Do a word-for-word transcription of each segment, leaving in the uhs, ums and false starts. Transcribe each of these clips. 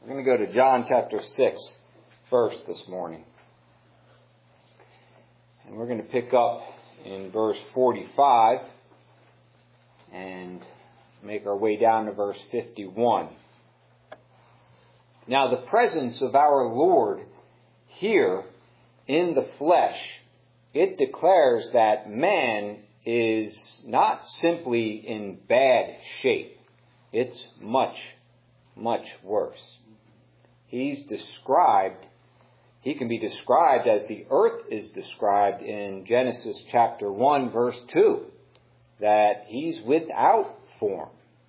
We're going to go to John chapter six first this morning. And we're going to pick up in verse forty-five and make our way down to verse fifty-one. Now the presence of our Lord here in the flesh, it declares that man is not simply in bad shape. It's much, much worse. He's described, he can be described as the earth is described in Genesis chapter one, verse two, that he's without form,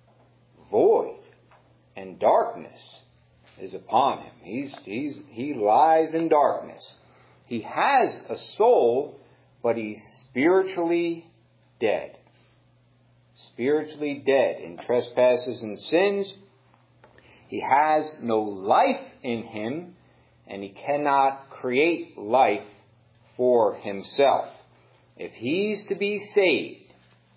void, and darkness is upon him. He's, he's, he lies in darkness. He has a soul, but he's spiritually dead. Spiritually dead in trespasses and sins. He has no life in him, and he cannot create life for himself. If he's to be saved,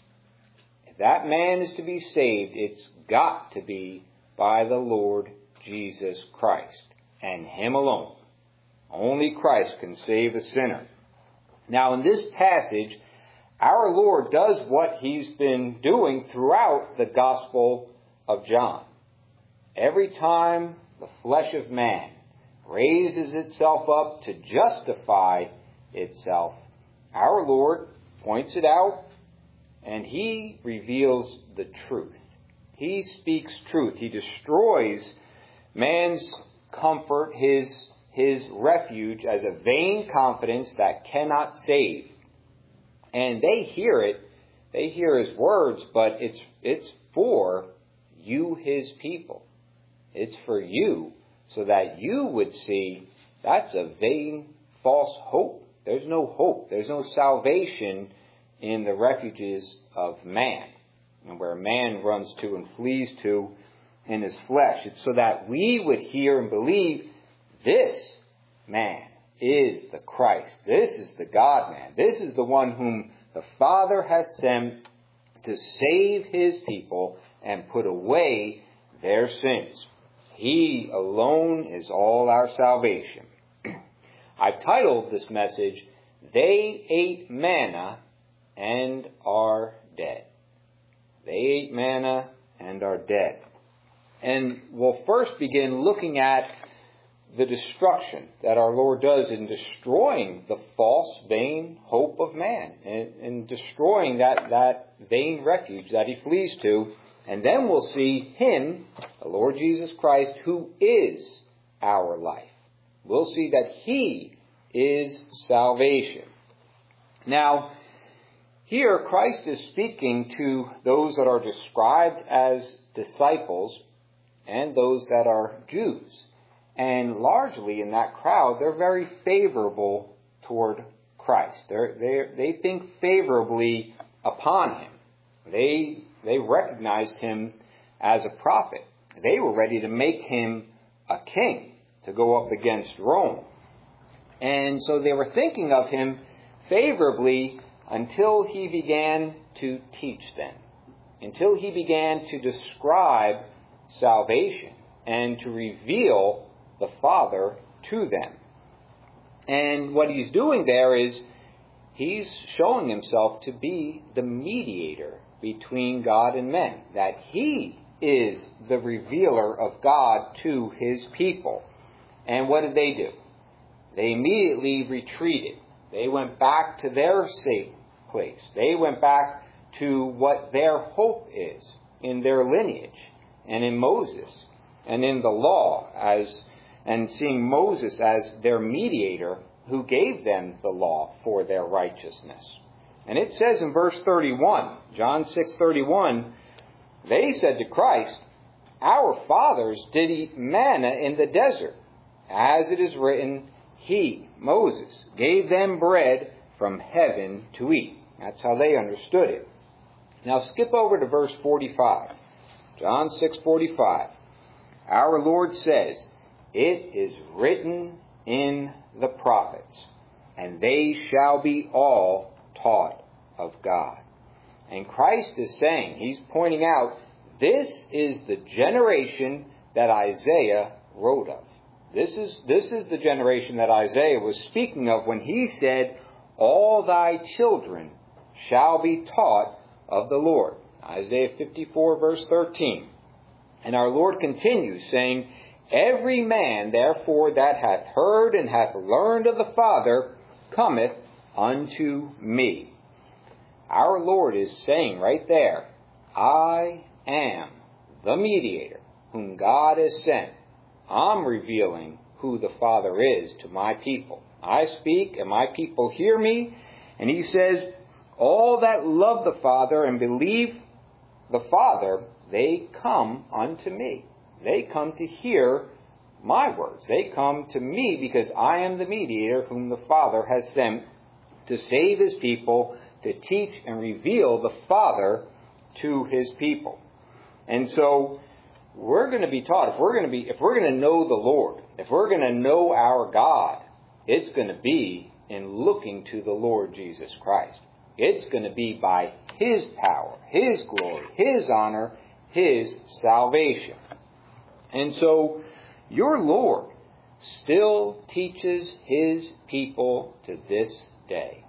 if that man is to be saved, it's got to be by the Lord Jesus Christ, and him alone. Only Christ can save a sinner. Now in this passage, our Lord does what he's been doing throughout the Gospel of John. Every time the flesh of man raises itself up to justify itself, our Lord points it out and he reveals the truth. He speaks truth. He destroys man's comfort, his, his refuge as a vain confidence that cannot save. And they hear it, they hear his words, but it's, it's for you, his people. It's for you, so that you would see that's a vain, false hope. There's no hope. There's no salvation in the refuges of man, and where man runs to and flees to in his flesh. It's so that we would hear and believe this man is the Christ. This is the God-man. This is the one whom the Father has sent to save his people and put away their sins. He alone is all our salvation. I've titled this message, They Ate Manna and Are Dead. They ate manna and are dead. And we'll first begin looking at the destruction that our Lord does in destroying the false, vain hope of man, and, and destroying that, that vain refuge that he flees to. And then we'll see him, the Lord Jesus Christ, who is our life. We'll see that he is salvation. Now, here Christ is speaking to those that are described as disciples and those that are Jews. And largely in that crowd, they're very favorable toward Christ. They're, they're, they think favorably upon him. They, they recognized him as a prophet. They were ready to make him a king to go up against Rome. And so they were thinking of him favorably until he began to teach them, until he began to describe salvation and to reveal the Father to them. And what he's doing there is he's showing himself to be the mediator between God and men, that he is the revealer of God to his people. And what did they do? They immediately retreated. They went back to their safe place. They went back to what their hope is in their lineage and in Moses and in the law, as and seeing Moses as their mediator who gave them the law for their righteousness. And it says in verse thirty-one, John six thirty-one, they said to Christ, our fathers did eat manna in the desert, as it is written, he, Moses, gave them bread from heaven to eat. That's how they understood it. Now skip over to verse forty-five. John six forty-five. Our Lord says, it is written in the prophets, and they shall be all taught of God. And Christ is saying, he's pointing out, this is the generation that Isaiah wrote of. This is, this is the generation that Isaiah was speaking of when he said, all thy children shall be taught of the Lord. Isaiah fifty-four, verse thirteen. And our Lord continues, saying, every man, therefore, that hath heard and hath learned of the Father, cometh unto me. Our Lord is saying right there, I am the mediator whom God has sent. I'm revealing who the Father is to my people. I speak and my people hear me. And he says, all that love the Father and believe the Father, they come unto me. They come to hear my words. They come to me because I am the mediator whom the Father has sent to save his people, to teach and reveal the Father to his people. And so we're going to be taught, if we're going to be, if we're going to know the Lord, if we're going to know our God, it's going to be in looking to the Lord Jesus Christ. It's going to be by his power, his glory, his honor, his salvation. And so your Lord still teaches his people to this day.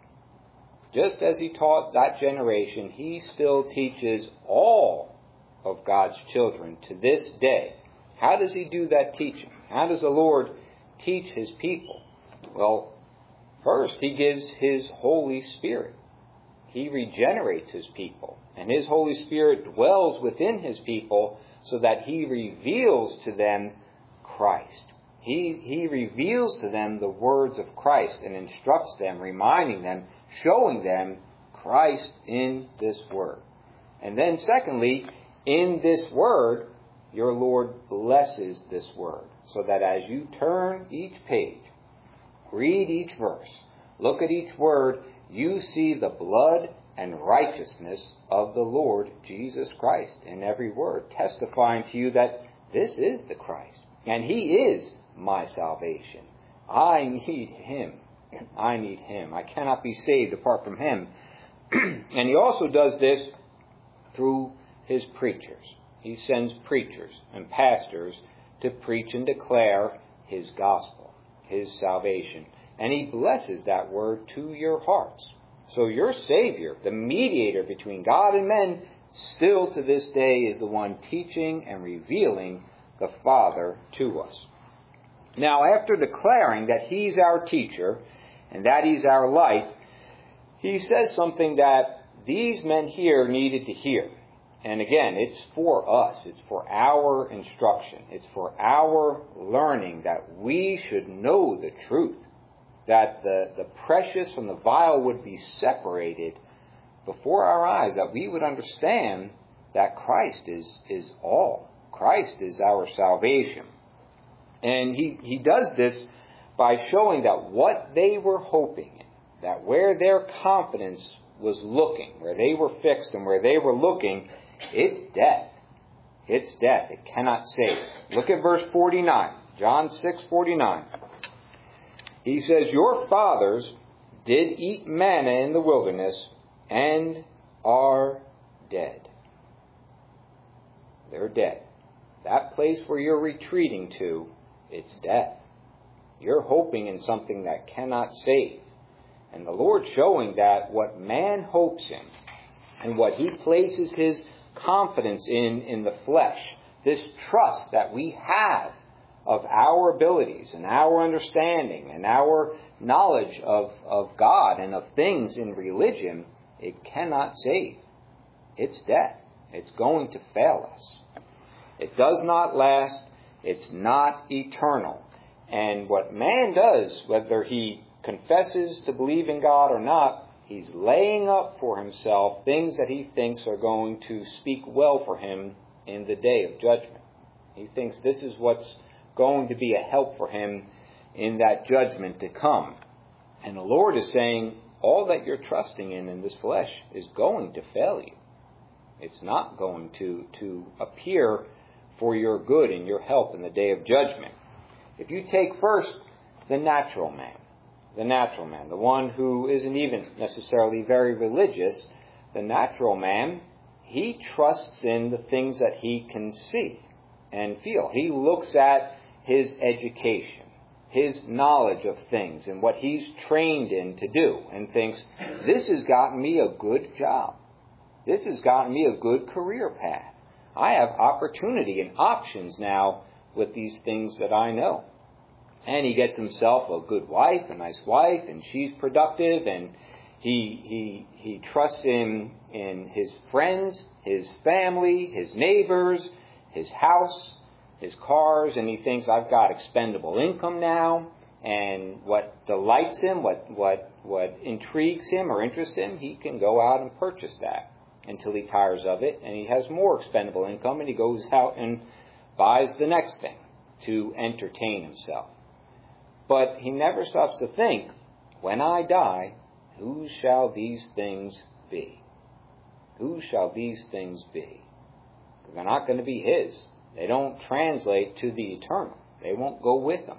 Just as he taught that generation, he still teaches all of God's children to this day. How does he do that teaching? How does the Lord teach his people? Well, first, he gives his Holy Spirit. He regenerates his people, and his Holy Spirit dwells within his people so that he reveals to them Christ. He, he reveals to them the words of Christ and instructs them, reminding them, showing them Christ in this word. And then secondly, in this word, your Lord blesses this word, so that as you turn each page, read each verse, look at each word, you see the blood and righteousness of the Lord Jesus Christ in every word, testifying to you that this is the Christ, and he is my salvation. I need him. I need him. I cannot be saved apart from him. And he also does this through his preachers. He sends preachers and pastors to preach and declare his gospel, his salvation. And he blesses that word to your hearts. So your Savior, the mediator between God and men, still to this day is the one teaching and revealing the Father to us. Now, after declaring that he's our teacher and that he's our light, he says something that these men here needed to hear. And again, it's for us. It's for our instruction. It's for our learning that we should know the truth. That the, the precious from the vile would be separated before our eyes. That we would understand that Christ is, is all. Christ is our salvation. And he, he does this by showing that what they were hoping in, that where their confidence was looking, where they were fixed and where they were looking, it's death. It's death. It cannot save. Look at verse forty-nine. John six forty-nine. He says, your fathers did eat manna in the wilderness and are dead. They're dead. That place where you're retreating to, it's death. You're hoping in something that cannot save. And the Lord showing that what man hopes in and what he places his confidence in in the flesh, this trust that we have of our abilities and our understanding and our knowledge of, of God and of things in religion, it cannot save. It's death. It's going to fail us. It does not last. It's not eternal. And what man does, whether he confesses to believe in God or not, he's laying up for himself things that he thinks are going to speak well for him in the day of judgment. He thinks this is what's going to be a help for him in that judgment to come. And the Lord is saying, all that you're trusting in in this flesh is going to fail you. It's not going to, to appear for your good and your help in the day of judgment. If you take first the natural man, the natural man, the one who isn't even necessarily very religious, the natural man, he trusts in the things that he can see and feel. He looks at his education, his knowledge of things, and what he's trained in to do, and thinks, this has gotten me a good job. This has gotten me a good career path. I have opportunity and options now with these things that I know. And he gets himself a good wife, a nice wife, and she's productive, and he he he trusts in, in his friends, his family, his neighbors, his house, his cars, and he thinks, I've got expendable income now, and what delights him, what what what intrigues him or interests him, he can go out and purchase that until he tires of it, and he has more expendable income, and he goes out and buys the next thing to entertain himself. But he never stops to think, when I die, whose shall these things be? Whose shall these things be? They're not going to be his. They don't translate to the eternal. They won't go with him.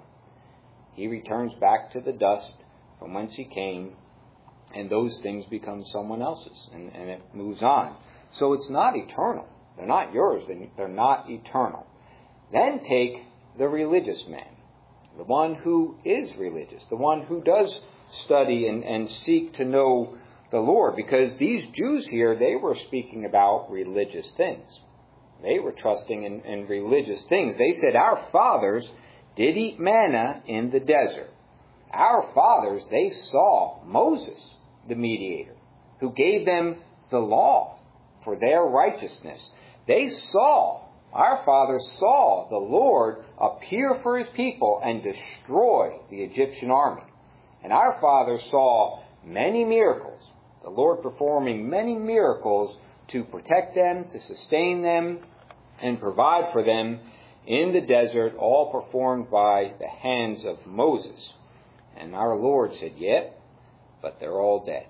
He returns back to the dust from whence he came, and those things become someone else's, and, and it moves on. So it's not eternal. They're not yours. They're not eternal. Then take the religious man, the one who is religious, the one who does study and, and seek to know the Lord. Because these Jews here, they were speaking about religious things. They were trusting in, in religious things. They said, our fathers did eat manna in the desert. Our fathers, they saw Moses, the mediator, who gave them the law for their righteousness. They saw, our fathers saw the Lord appear for his people and destroy the Egyptian army. And our fathers saw many miracles, the Lord performing many miracles to protect them, to sustain them, and provide for them in the desert, all performed by the hands of Moses. And our Lord said, yep, but they're all dead.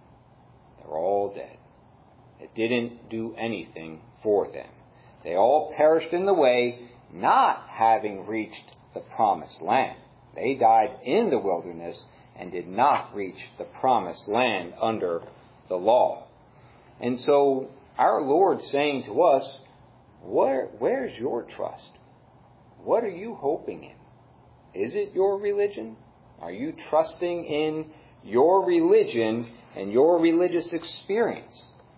They're all dead. It didn't do anything for them. They all perished in the way, not having reached the promised land. They died in the wilderness and did not reach the promised land under the law. And so our Lord's saying to us, where, where's your trust? What are you hoping in? Is it your religion? Are you trusting in your religion and your religious experience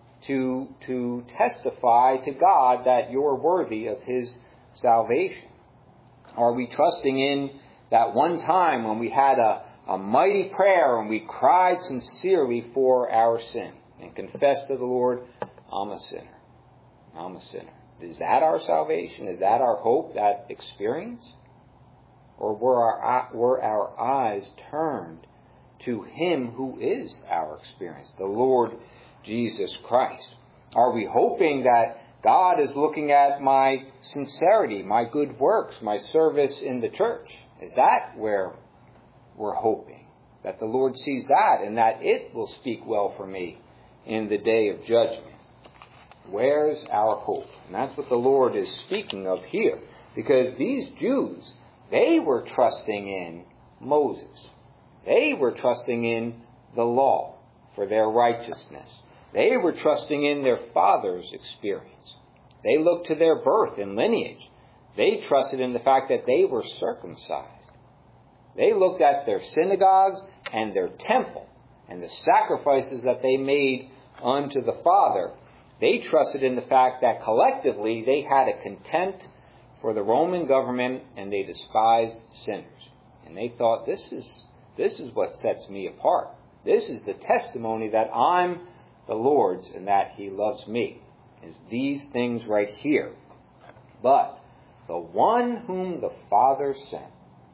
to, to testify to God that you're worthy of his salvation? Are we trusting in that one time when we had a, a mighty prayer and we cried sincerely for our sin and confessed to the Lord, I'm a sinner. I'm a sinner. Is that our salvation? Is that our hope, that experience? Or were our, were our eyes turned to him who is our experience, the Lord Jesus Christ? Are we hoping that God is looking at my sincerity, my good works, my service in the church? Is that where we're hoping? That the Lord sees that and that it will speak well for me in the day of judgment? Where's our hope? And that's what the Lord is speaking of here. Because these Jews, they were trusting in Moses. They were trusting in the law for their righteousness. They were trusting in their father's experience. They looked to their birth and lineage. They trusted in the fact that they were circumcised. They looked at their synagogues and their temple and the sacrifices that they made unto the Father. They trusted in the fact that collectively they had a contempt for the Roman government and they despised sinners. And they thought, this is this is what sets me apart. This is the testimony that I'm the Lord's and that he loves me. Is these things right here. But the one whom the Father sent,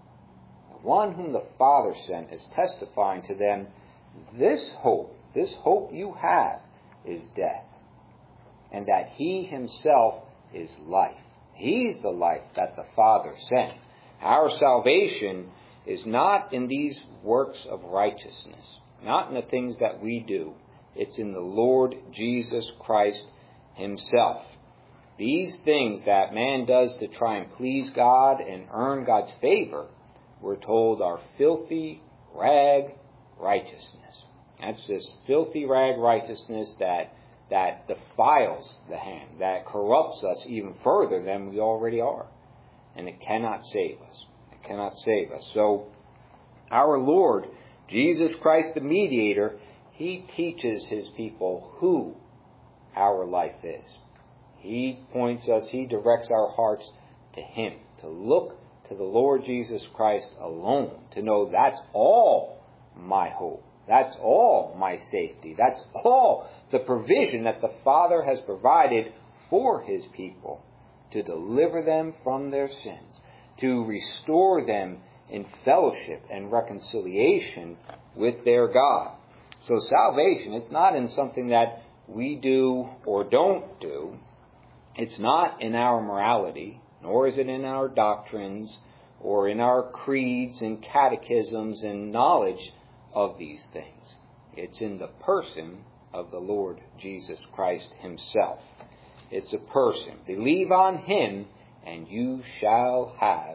the one whom the Father sent is testifying to them, this hope, this hope you have is death. And that he himself is life. He's the life that the Father sent. Our salvation is not in these works of righteousness, not in the things that we do. It's in the Lord Jesus Christ himself. These things that man does to try and please God and earn God's favor, we're told are filthy rag righteousness. That's this filthy rag righteousness that that defiles the hand, that corrupts us even further than we already are. and it cannot save us. It cannot save us. So our Lord, Jesus Christ the mediator, he teaches his people who our life is. He points us, he directs our hearts to him, to look to the Lord Jesus Christ alone, to know that's all my hope. That's all my safety. That's all the provision that the Father has provided for his people to deliver them from their sins, to restore them in fellowship and reconciliation with their God. So salvation, it's not in something that we do or don't do. It's not in our morality, nor is it in our doctrines or in our creeds and catechisms and knowledge of these things. It's in the person of the Lord Jesus Christ himself. It's a person. Believe on him, and you shall have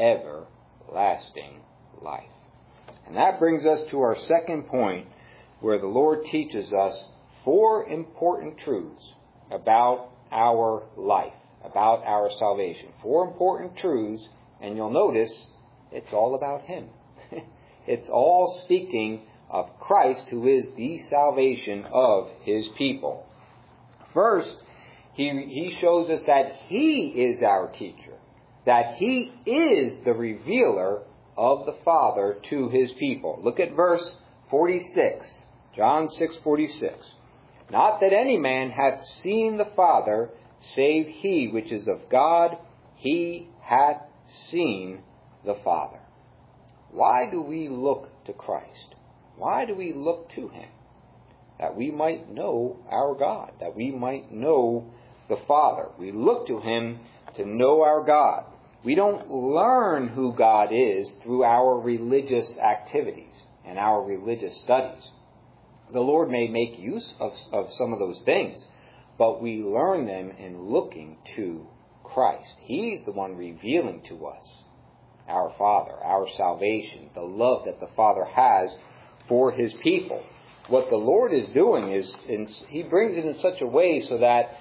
everlasting life. And that brings us to our second point, where the Lord teaches us four important truths about our life, about our salvation. Four important truths, and you'll notice it's all about him. It's all speaking of Christ, who is the salvation of his people. First, he, he shows us that he is our teacher, that he is the revealer of the Father to his people. Look at verse forty-six, John six forty-six. Not that any man hath seen the Father, save he which is of God, he hath seen the Father. Why do we look to Christ? Why do we look to him? That we might know our God, that we might know the Father. We look to him to know our God. We don't learn who God is through our religious activities and our religious studies. The Lord may make use of, of some of those things, but we learn them in looking to Christ. He's the one revealing to us our Father, our salvation, the love that the Father has for his people. What the Lord is doing is, in, he brings it in such a way so that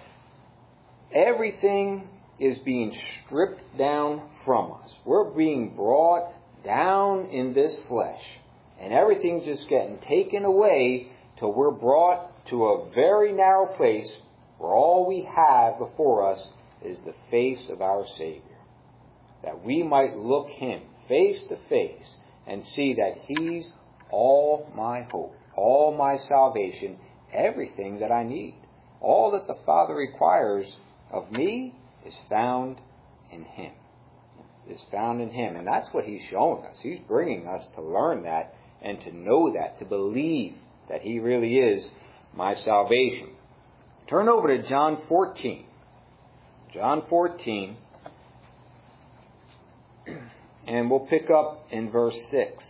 everything is being stripped down from us. We're being brought down in this flesh, and everything's just getting taken away till we're brought to a very narrow place where all we have before us is the face of our Savior. That we might look him face to face and see that he's all my hope, all my salvation, everything that I need. All that the Father requires of me is found in him. Is found in him. And that's what he's showing us. He's bringing us to learn that and to know that, to believe that he really is my salvation. Turn over to John fourteen. John fourteen. And we'll pick up in verse six.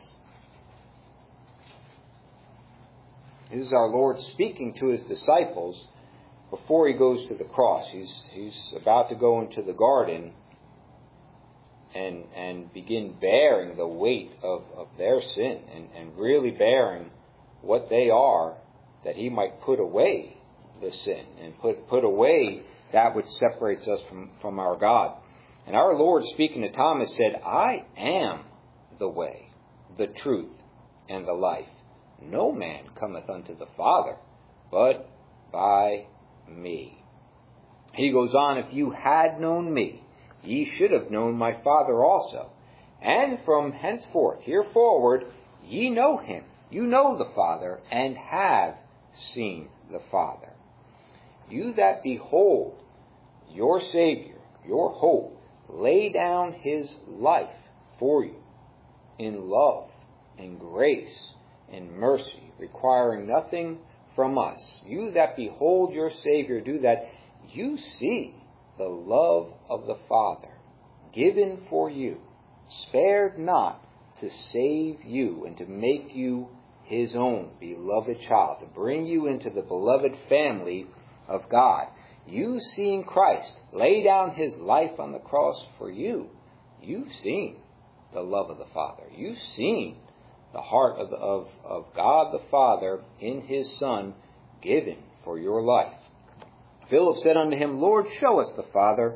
This is our Lord speaking to his disciples before he goes to the cross. He's he's about to go into the garden and and begin bearing the weight of, of their sin and, and really bearing what they are, that he might put away the sin and put put away that which separates us from, from our God. And our Lord, speaking to Thomas, said, I am the way, the truth, and the life. No man cometh unto the Father, but by me. He goes on, if you had known me, ye should have known my Father also. And from henceforth, here forward, ye know him. You know the Father, and have seen the Father. You that behold your Savior, your hope, lay down his life for you in love, in grace, in mercy, requiring nothing from us. You that behold your Savior do that, you see the love of the Father given for you, spared not to save you and to make you his own beloved child, to bring you into the beloved family of God. You seeing Christ lay down his life on the cross for you, you've seen the love of the Father. You've seen the heart of, the, of, of God the Father in his Son given for your life. Philip said unto him, Lord, show us the Father,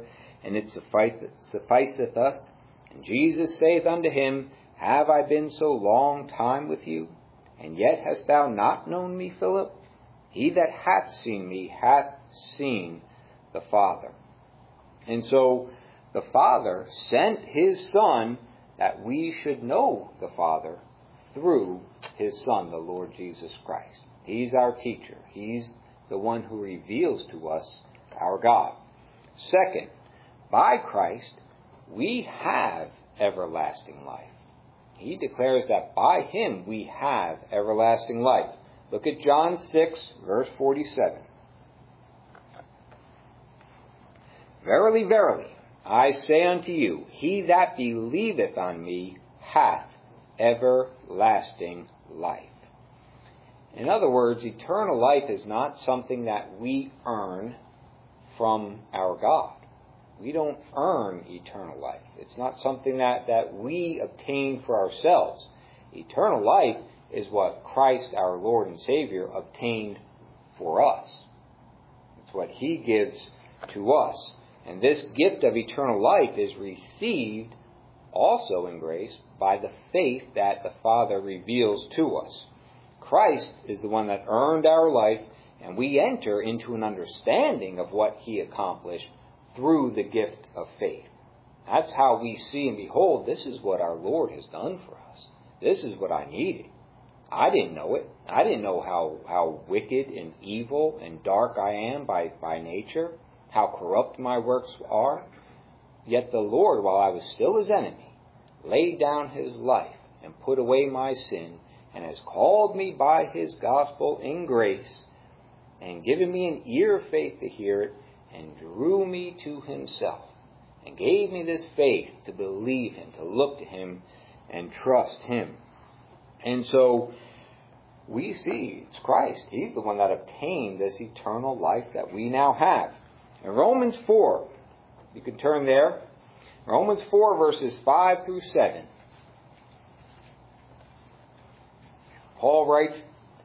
and it sufficeth us. And Jesus saith unto him, Have I been so long time with you, and yet hast thou not known me, Philip? He that hath seen me hath seen the Father. And so the Father sent his Son that we should know the Father through his Son, the Lord Jesus Christ. He's our teacher. He's the one who reveals to us our God. Second, by Christ, we have everlasting life. He declares that by him we have everlasting life. Look at John six, verse forty-seven. Verily, verily, I say unto you, he that believeth on me hath everlasting life. In other words, eternal life is not something that we earn from our God. We don't earn eternal life. It's not something that, that we obtain for ourselves. Eternal life is what Christ, our Lord and Savior, obtained for us. It's what he gives to us. And this gift of eternal life is received also in grace by the faith that the Father reveals to us. Christ is the one that earned our life, and we enter into an understanding of what he accomplished through the gift of faith. That's how we see and behold, this is what our Lord has done for us. This is what I needed. I didn't know it. I didn't know how, how wicked and evil and dark I am by, by nature, how corrupt my works are. Yet the Lord, while I was still his enemy, laid down his life and put away my sin, and has called me by his gospel in grace, and given me an ear of faith to hear it, and drew me to himself, and gave me this faith to believe him, to look to him, and trust him. And so we see it's Christ. He's the one that obtained this eternal life that we now have. In Romans four, you can turn there. Romans four, verses five through seven. Paul writes,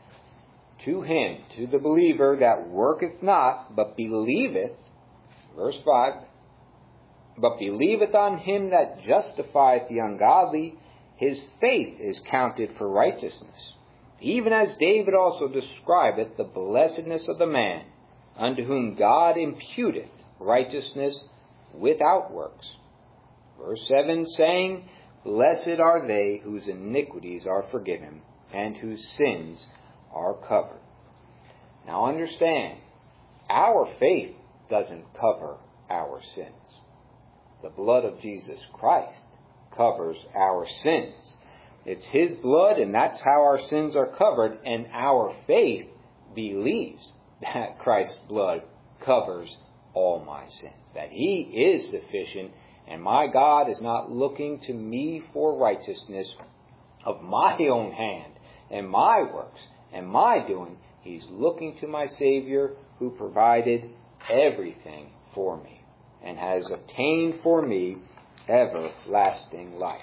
To him, to the believer that worketh not, but believeth, verse five, but believeth on him that justifieth the ungodly, his faith is counted for righteousness. Even as David also describeth the blessedness of the man, unto whom God imputeth righteousness without works. Verse seven, saying, Blessed are they whose iniquities are forgiven, and whose sins are covered. Now understand, our faith doesn't cover our sins. The blood of Jesus Christ covers our sins. It's his blood, and that's how our sins are covered, and our faith believes that Christ's blood covers all my sins, that he is sufficient, and my God is not looking to me for righteousness of my own hand and my works and my doing. He's looking to my Savior, who provided everything for me and has obtained for me everlasting life.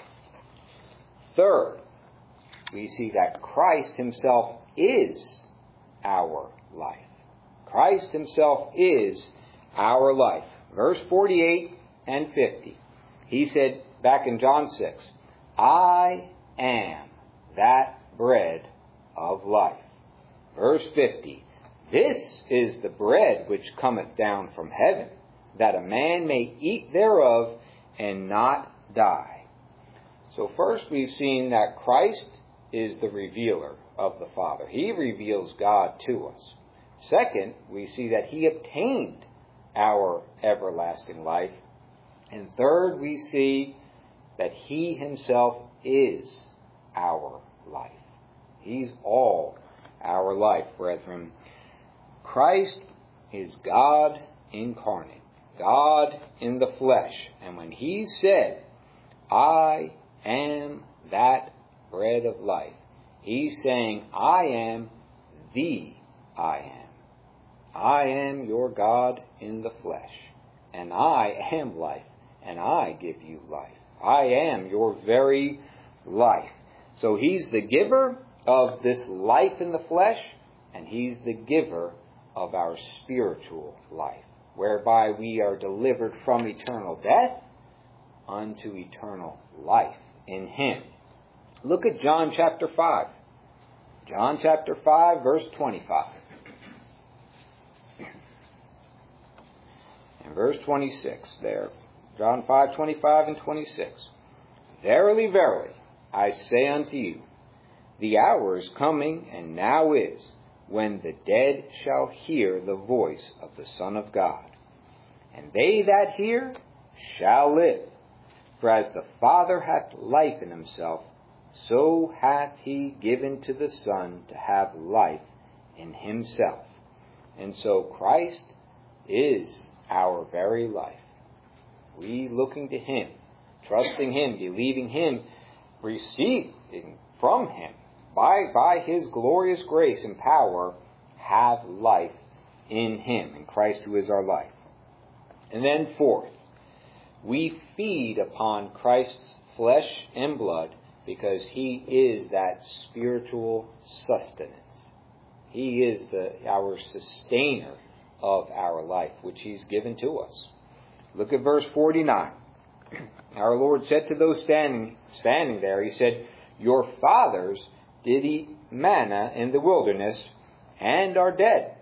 Third, we see that Christ himself is our life. Christ himself is our life. Verse forty-eight and fifty. He said back in John six, I am that bread of life. Verse fifty, This is the bread which cometh down from heaven, that a man may eat thereof and not die. So first we've seen that Christ is the revealer of the Father. He reveals God to us. Second, we see that he obtained our everlasting life. And third, we see that he himself is our life. He's all our life, brethren. Christ is God incarnate, God in the flesh. And when he said, I am that bread of life, he's saying, I am the I am. I am your God in the flesh, and I am life, and I give you life. I am your very life. So he's the giver of this life in the flesh, and he's the giver of our spiritual life. whereby we are delivered from eternal death unto eternal life in Him. Look at John chapter five. John chapter five, verse twenty-five. And verse twenty-six there. John five, twenty-five and twenty-six. Verily, verily, I say unto you, the hour is coming, and now is, when the dead shall hear the voice of the Son of God. And they that hear shall live. For as the Father hath life in himself, so hath he given to the Son to have life in himself. And so Christ is our very life. We looking to Him, trusting Him, believing Him, receiving from Him, by, by His glorious grace and power, have life in Him, in Christ who is our life. And then fourth, we feed upon Christ's flesh and blood because He is that spiritual sustenance. He is the our sustainer of our life, which He's given to us. Look at verse forty-nine. Our Lord said to those standing, standing there, He said, your fathers did eat manna in the wilderness and are dead.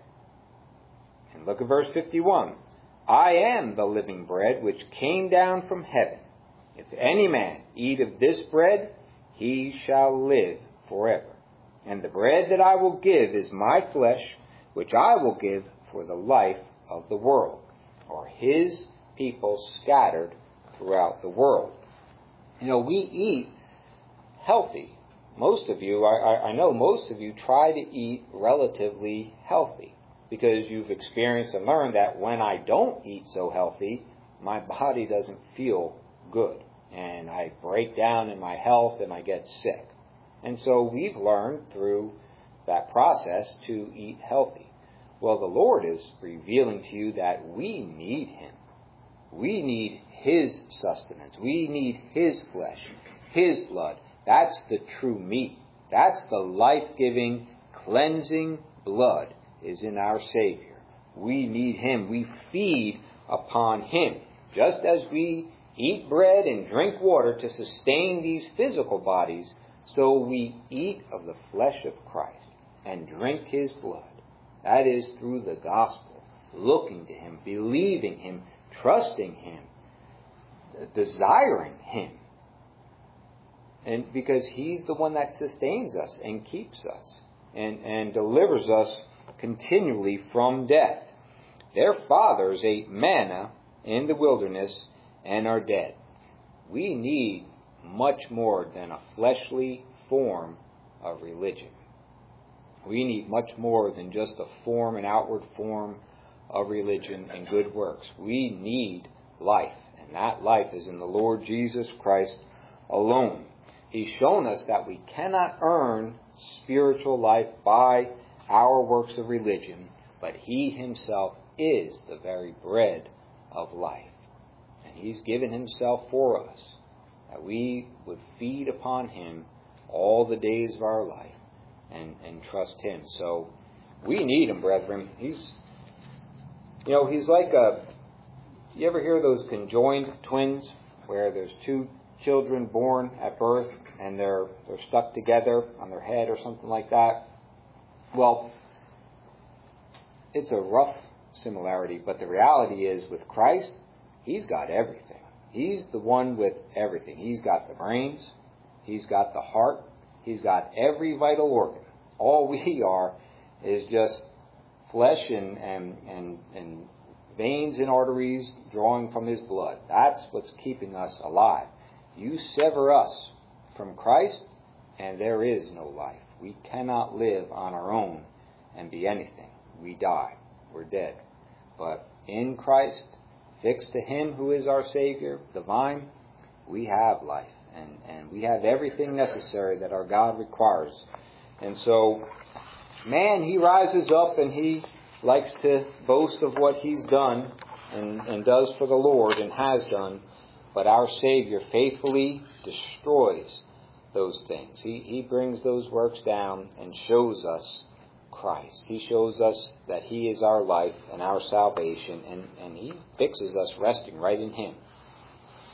And look at verse fifty-one. I am the living bread which came down from heaven. If any man eat of this bread, he shall live forever. And the bread that I will give is my flesh, which I will give for the life of the world, or His people scattered throughout the world. You know, we eat healthy. Most of you, I, I know most of you try to eat relatively healthy because you've experienced and learned that when I don't eat so healthy, my body doesn't feel good. And I break down in my health and I get sick. And so we've learned through that process to eat healthy. Well, the Lord is revealing to you that we need Him. We need His sustenance. We need His flesh, His blood. That's the true meat. That's the life-giving, cleansing blood is in our Savior. We need Him. We feed upon Him. Just as we eat bread and drink water to sustain these physical bodies, so we eat of the flesh of Christ and drink His blood. That is through the gospel, looking to Him, believing Him, trusting Him, desiring Him. And because He's the one that sustains us and keeps us and, and delivers us continually from death. Their fathers ate manna in the wilderness and are dead. We need much more than a fleshly form of religion. We need much more than just a form, an outward form of religion and good works. We need life, and that life is in the Lord Jesus Christ alone. He's shown us that we cannot earn spiritual life by our works of religion, but He Himself is the very bread of life. And He's given Himself for us, that we would feed upon Him all the days of our life and, and trust Him. So we need Him, brethren. He's, you know, He's like a, you ever hear those conjoined twins where there's two children born at birth and they're they're stuck together on their head or something like that? Well, it's a rough similarity, but the reality is with Christ, He's got everything. He's the one with everything. He's got the brains. He's got the heart. He's got every vital organ. All we are is just flesh and, and, and, and veins and arteries drawing from His blood. That's what's keeping us alive. You sever us from Christ, and there is no life. We cannot live on our own and be anything. We die. We're dead. But in Christ, fixed to Him who is our Savior, the vine, we have life. And, and we have everything necessary that our God requires. And so, man, he rises up and he likes to boast of what he's done and, and does for the Lord and has done. But our Savior faithfully destroys those things. He, he brings those works down and shows us Christ. He shows us that He is our life and our salvation, and, and He fixes us resting right in Him.